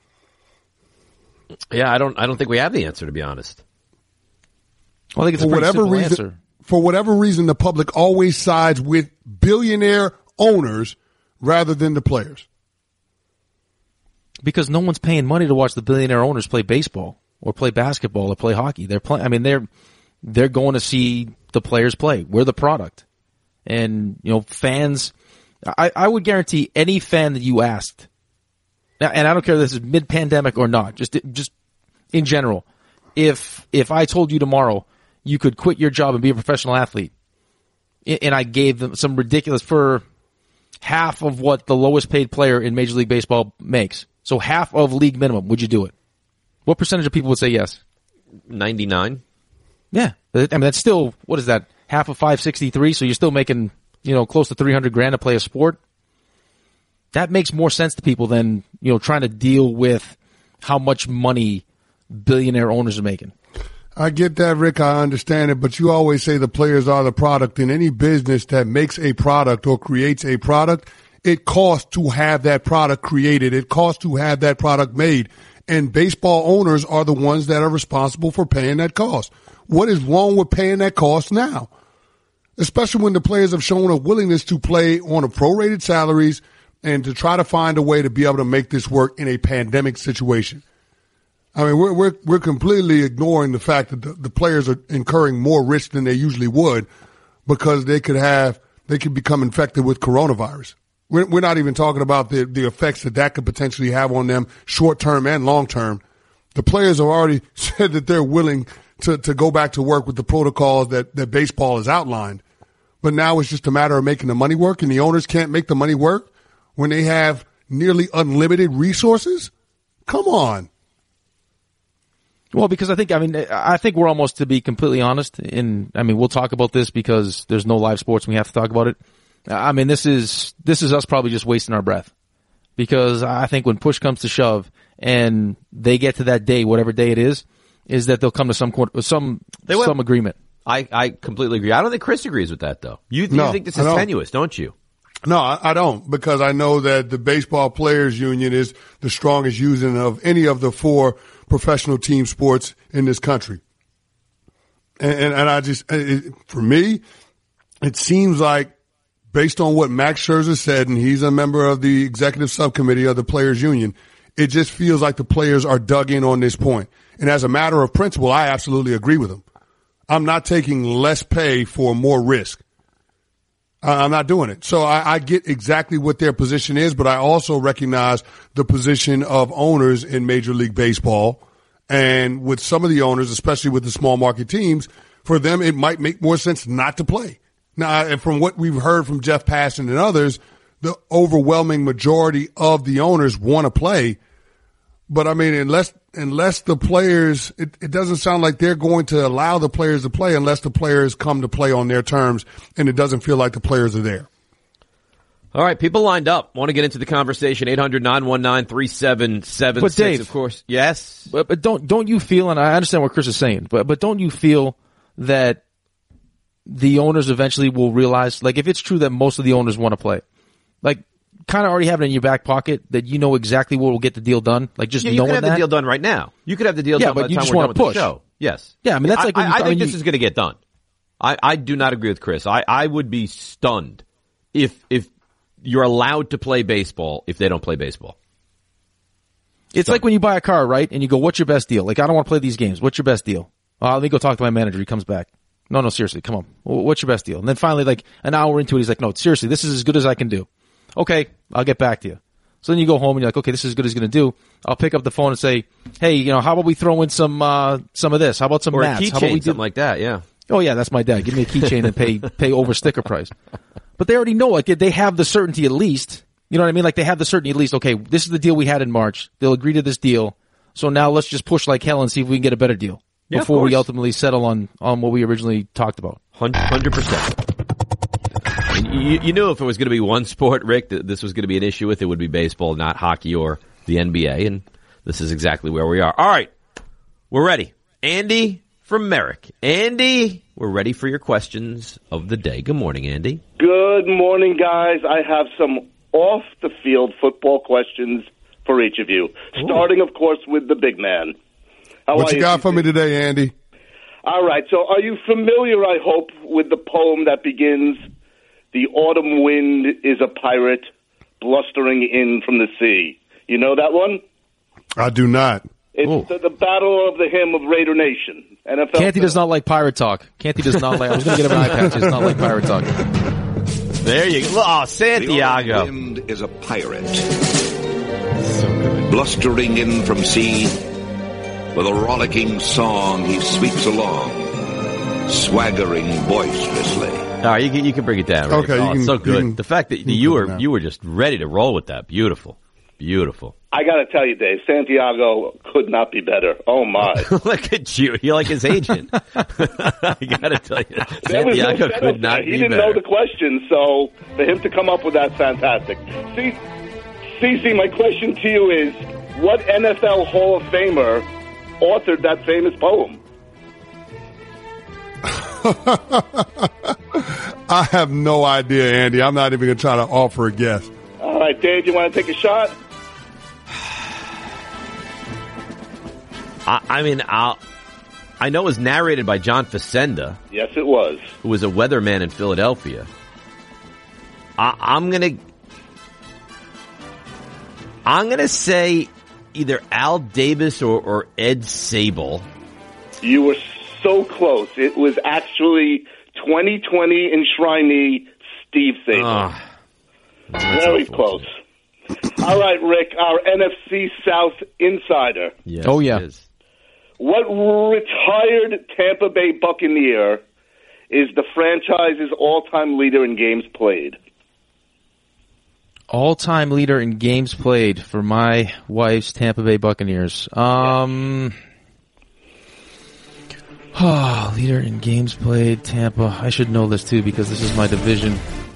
Yeah, I don't think we have the answer, to be honest. Well, I think it's a pretty simple answer. For whatever reason, the public always sides with billionaire owners rather than the players. Because no one's paying money to watch the billionaire owners play baseball or play basketball or play hockey. They're playing. They're going to see the players play. We're the product, and fans. I would guarantee any fan that you asked, and I don't care if this is mid-pandemic or not, just in general, if I told you tomorrow you could quit your job and be a professional athlete, and I gave them some ridiculous for half of what the lowest paid player in Major League Baseball makes, so half of league minimum, would you do it? What percentage of people would say yes? 99. Yeah, that's still, what is that? Half of 563, so you're still making close to $300,000 to play a sport. That makes more sense to people than, trying to deal with how much money billionaire owners are making. I get that, Rick. I understand it, but you always say the players are the product. In any business that makes a product or creates a product, it costs to have that product created. It costs to have that product made. And baseball owners are the ones that are responsible for paying that cost. What is wrong with paying that cost now? Especially when the players have shown a willingness to play on a prorated salaries and to try to find a way to be able to make this work in a pandemic situation. We're completely ignoring the fact that the players are incurring more risk than they usually would because they could become infected with coronavirus. We're not even talking about the effects that could potentially have on them short term and long term. The players have already said that they're willing to go back to work with the protocols that baseball has outlined. but now it's just a matter of making the money work, and the owners can't make the money work when they have nearly unlimited resources? Come on. Well, because I think we're almost, to be completely honest, we'll talk about this because there's no live sports and we have to talk about it. This is us probably just wasting our breath, because I think when push comes to shove and they get to that day, whatever day it is that they'll come to some agreement. I completely agree. I don't think Chris agrees with that, though. You think this is tenuous, don't you? No, I don't, because I know that the Baseball Players Union is the strongest union of any of the 4 professional team sports in this country. And I just, for me, it seems like, based on what Max Scherzer said, and he's a member of the executive subcommittee of the Players Union, it just feels like the players are dug in on this point. And as a matter of principle, I absolutely agree with him. I'm not taking less pay for more risk. I'm not doing it. So I get exactly what their position is, but I also recognize the position of owners in Major League Baseball. And with some of the owners, especially with the small market teams, for them it might make more sense not to play. Now, from what we've heard from Jeff Passan and others, the overwhelming majority of the owners want to play. But unless the players, it doesn't sound like they're going to allow the players to play unless the players come to play on their terms, and it doesn't feel like the players are there. All right, people lined up. Want to get into the conversation? 800-919-3776. But Dave, of course, yes. But don't you feel? And I understand what Chris is saying, but don't you feel that the owners eventually will realize, like, if it's true that most of the owners want to play, like, kind of already have it in your back pocket that you know exactly what will get the deal done, like just knowing that. You could have the deal done right now. You could have the deal done by the time we're done with the show. Yes. Yeah, that's like I think this is going to get done. I do not agree with Chris. I would be stunned if you're allowed to play baseball if they don't play baseball. It's like when you buy a car, right? And you go, "What's your best deal?" Like, I don't want to play these games. What's your best deal? Let me go talk to my manager. He comes back. No, seriously, come on. What's your best deal? And then finally, like an hour into it, he's like, "No, seriously, this is as good as I can do." Okay, I'll get back to you. So then you go home and you're like, okay, this is as good as it's going to do. I'll pick up the phone and say, hey, how about we throw in some of this? How about some mats? Or a keychain, something like that, yeah. Oh, yeah, that's my dad. Give me a keychain and pay over sticker price. But they already know, like, they have the certainty at least. You know what I mean? Like, they have the certainty at least, okay, this is the deal we had in March. They'll agree to this deal. So now let's just push like hell and see if we can get a better deal before we ultimately settle on what we originally talked about. 100%. You knew if it was going to be one sport, Rick, that this was going to be an issue with, it would be baseball, not hockey or the NBA, and this is exactly where we are. All right, we're ready. Andy from Merrick. Andy, we're ready for your questions of the day. Good morning, Andy. Good morning, guys. I have some off-the-field football questions for each of you, starting, of course, with the big man. What you got for me today, Andy? All right, so are you familiar, I hope, with the poem that begins, "The autumn wind is a pirate blustering in from the sea"? You know that one? I do not. It's the battle of the hymn of Raider Nation. NFL Canty does not like pirate talk. Canty does not like. I was going to get him an eye patch. He does not like pirate talk. There you go. Oh, Santiago. The autumn wind is a pirate, blustering in from sea. With a rollicking song, he sweeps along, swaggering boisterously. All right, you can bring it down. Rick. Okay, it's so good. The fact that you were just ready to roll with that, beautiful. I got to tell you, Dave, Santiago could not be better. Oh my! Look at you. You're like his agent. I got to tell you, Santiago could not be better. He didn't know the question, so for him to come up with that's fantastic. CC, my question to you is: what NFL Hall of Famer authored that famous poem? I have no idea, Andy. I'm not even going to try to offer a guess. All right, Dave, you want to take a shot? I know it was narrated by John Facenda. Yes, it was. Who was a weatherman in Philadelphia. I'm gonna say either Al Davis or Ed Sable. You were so close. It was actually 2020 enshrinee Steve Sable. Very close. All right, Rick, our NFC South insider. Yes, oh, yeah. What retired Tampa Bay Buccaneer is the franchise's all-time leader in games played. All-time leader in games played for my wife's Tampa Bay Buccaneers. Leader in games played, Tampa. I should know this too because this is my division.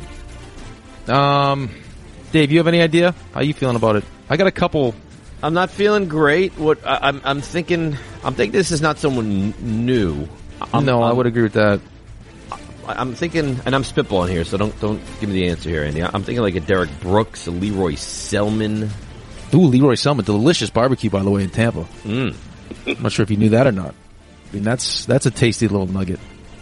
Dave, you have any idea? How you feeling about it? I got a couple. I'm not feeling great. I'm thinking this is not someone new. I would agree with that. I'm thinking, and I'm spitballing here, so don't give me the answer here, Andy. I'm thinking like a Derek Brooks, a Leroy Selman. Ooh, Leroy Selman, delicious barbecue, by the way, in Tampa. I'm not sure if you knew that or not. I mean, that's a tasty little nugget.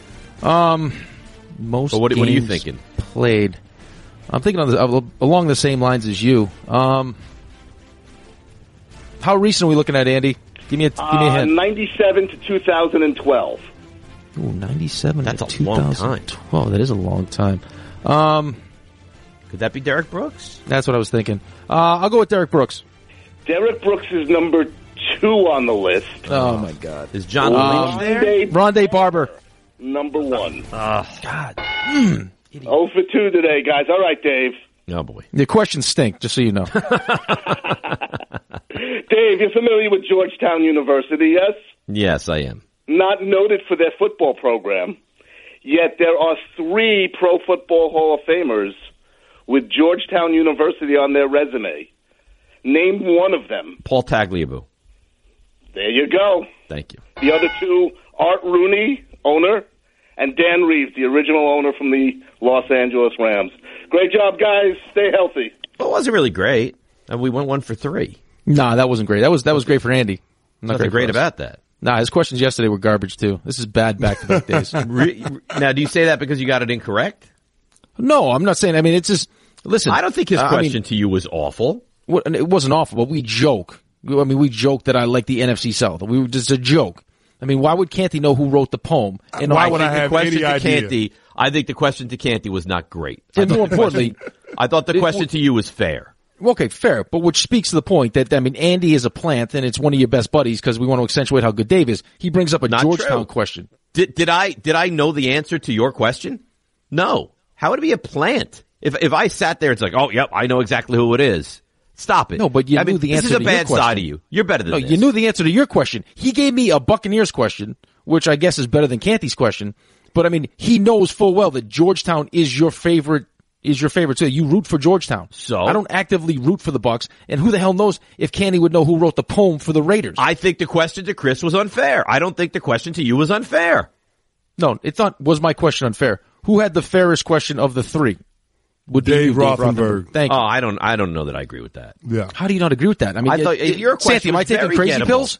Most what are you thinking? Played. I'm thinking along the same lines as you. How recent are we looking at, Andy? Give me a hint. 97 to 2012. Ooh, 97 That's to a long time. 2012. That is a long time. Could that be Derek Brooks? That's what I was thinking. I'll go with Derek Brooks. Derek Brooks is number 2 on the list. Oh, my God. Is John Lynch there? Rondé Barber. Number 1. God. 0 for 2 today, guys. All right, Dave. Oh, boy. The questions stink, just so you know. Dave, you're familiar with Georgetown University, yes? Yes, I am. Not noted for their football program, yet there are 3 Pro Football Hall of Famers with Georgetown University on their resume. Name one of them. Paul Tagliabue. There you go. Thank you. The other 2, Art Rooney, owner, and Dan Reeves, the original owner from the Los Angeles Rams. Great job, guys. Stay healthy. Well, it wasn't really great. We went 1 for 3. Nah, that wasn't great. That was great for Andy. Nothing great about that. Nah, his questions yesterday were garbage too. This is bad back-to-back days. Now, do you say that because you got it incorrect? No, I'm not saying. I mean, it's just listen. I don't think his question to you was awful. It wasn't awful, but we joke. I mean, we joke that I like the NFC South. We were just a joke. I mean, why would Canty know who wrote the poem? And why would I have any idea? Canty, I think the question to Canty was not great. And more importantly, I thought the question to you was fair. Okay, fair, but which speaks to the point that, I mean, Andy is a plant, and it's one of your best buddies because we want to accentuate how good Dave is. He brings up a Not Georgetown true. question. Did I know the answer to your question? No. How would it be a plant? If I sat there, it's like, oh, yep, I know exactly who it is. Stop it. No, but you knew the answer to your question. This is a bad side of you. You're better than this. You knew the answer to your question. He gave me a Buccaneers question, which I guess is better than Canty's question. But I mean, he knows full well that Georgetown is your favorite too. You root for Georgetown. So? I don't actively root for the Bucs, and who the hell knows if Canty would know who wrote the poem for the Raiders. I think the question to Chris was unfair. I don't think the question to you was unfair. No, it's not. Was my question unfair? Who had the fairest question of the 3? Would be Dave you, Rothenberg. Thank you. Oh, I don't know that I agree with that. Yeah. How do you not agree with that? I mean, I thought your question Santi, am I was taking very crazy gettable. pills?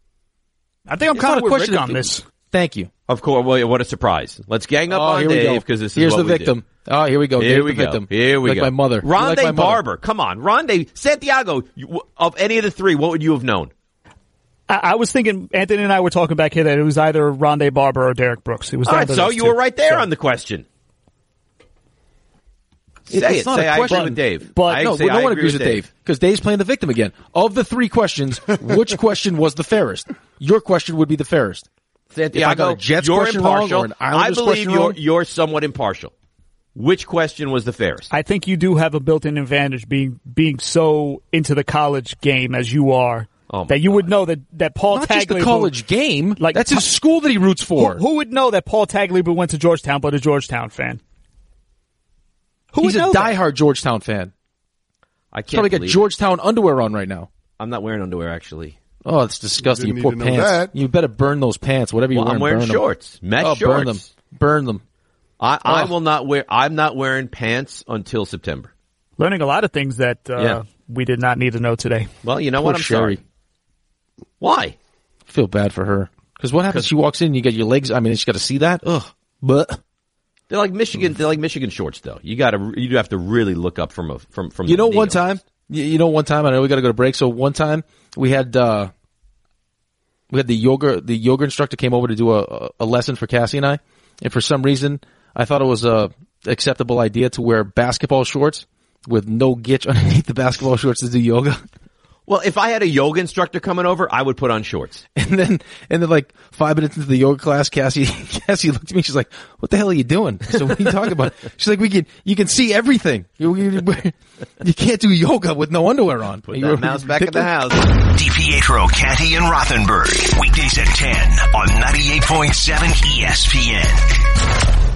I think I'm It's kind not of a with Rick question on this. Thank you. Of course. Well, what a surprise. Let's gang up on here we go. Dave because this is Here's what the we victim. do. Oh, here we go. Here Dave we the go. victim. Here we like go. my mother. Rondé like my Barber. mother. Come on. Rondé Santiago. Of any of the 3, what would you have known? I was thinking, Anthony and I were talking back here that it was either Rondé Barber or Derek Brooks. It was All right, either so those you two. were right there So- on the question. It's Say not a I question. agree with Dave. But no one agrees with Dave because Dave's playing the victim again. Of the 3 questions, which question was the fairest? Your question would be the fairest. Santiago, if I got a Jets you're question wrong impartial. or an I Islanders believe question wrong, you're somewhat impartial. Which question was the fairest? I think you do have a built-in advantage being so into the college game as you are. That you would know that Paul not Tagliabue, just the college game. Like that's his school that he roots for. Who would know that Paul Tagliabue went to Georgetown but a Georgetown fan? He's a diehard Georgetown fan. I He's probably got Georgetown underwear on right now. I'm not wearing underwear, actually. Oh, it's disgusting. Didn't You poor need to know pants. that. You better burn those pants. Whatever you're Well, I'm wearing burn shorts. them. Met shorts. Burn them. Burn them. I will not wear. I'm not wearing pants until September. Learning a lot of things that Yeah. we did not need to know today. Well, you know Poor what? I'm Sherry. sorry. Why? I feel bad for her. Because what happens? She walks in and you get your legs. I mean, she got to see that. Ugh. But They're like Michigan. They're like Michigan shorts, though. You have to really look up from. You know, the one knee time. You know, one time. I know we got to go to break. So one time we had the yoga instructor came over to do a lesson for Cassie and I, and for some reason I thought it was a acceptable idea to wear basketball shorts with no gitch underneath the basketball shorts to do yoga. Well, if I had a yoga instructor coming over, I would put on shorts. And then like 5 minutes into the yoga class, Cassie looked at me. She's like, "What the hell are you doing?" So what are you talking about? She's like, you can see everything. You can't do yoga with no underwear on. Put that mouse back in the house. DiPietro, Canty, and Rothenberg. Weekdays at 10 on 98.7 ESPN.